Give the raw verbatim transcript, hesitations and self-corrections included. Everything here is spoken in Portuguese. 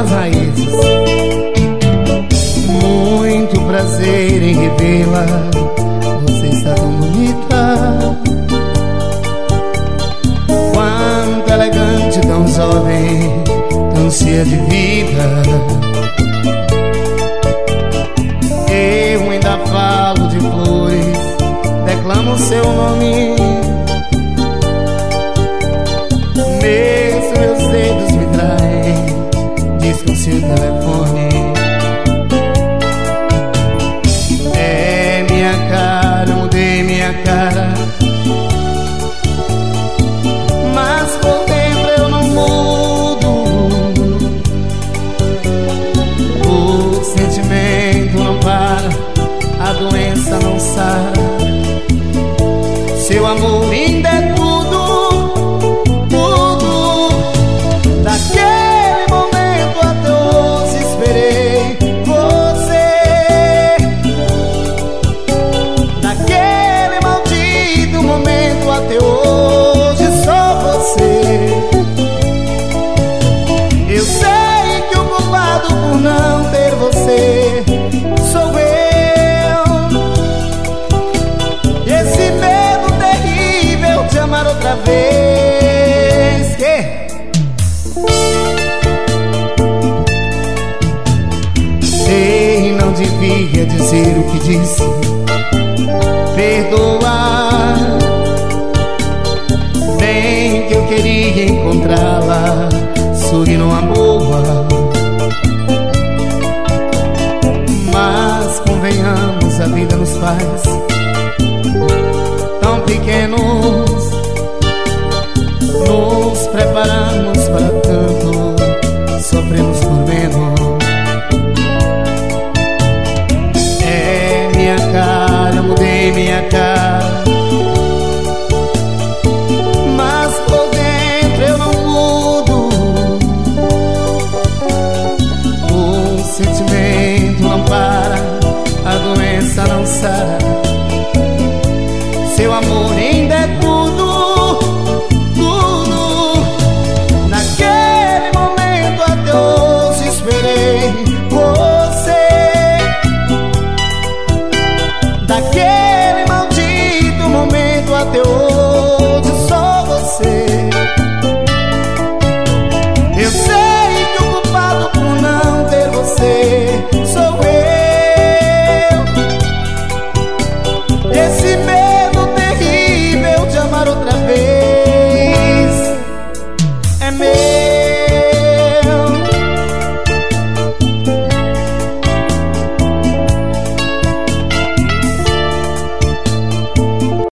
pelas raízes. Muito prazer em revê-la, você está tão bonita, quanto elegante, tão jovem, tão cheia de vida. Eu ainda falo de flores, declamo seu nome, mesmo meus dedos me traem, diz com seu telefone. É minha cara, mudei minha cara, mas por dentro eu não mudo. O sentimento não para, a doença não sara. Seu amor ainda é tudo, tudo. Daquele momento até hoje esperei você. Daquele maldito momento até hoje só você. Eu sei que o culpado por não ter você sou eu. Esse medo terrível de amar outra vez. Que? Sei, não devia dizer o que disse, perdoar. Bem que eu queria encontrá-la, sorrir numa boa, mas convenhamos, a vida nos faz tão pequenos. Nos preparamos para tanto, sofremos por menos. É minha cara, mudei minha cara, mas por dentro eu não mudo. O sentimento não para, a doença não sara.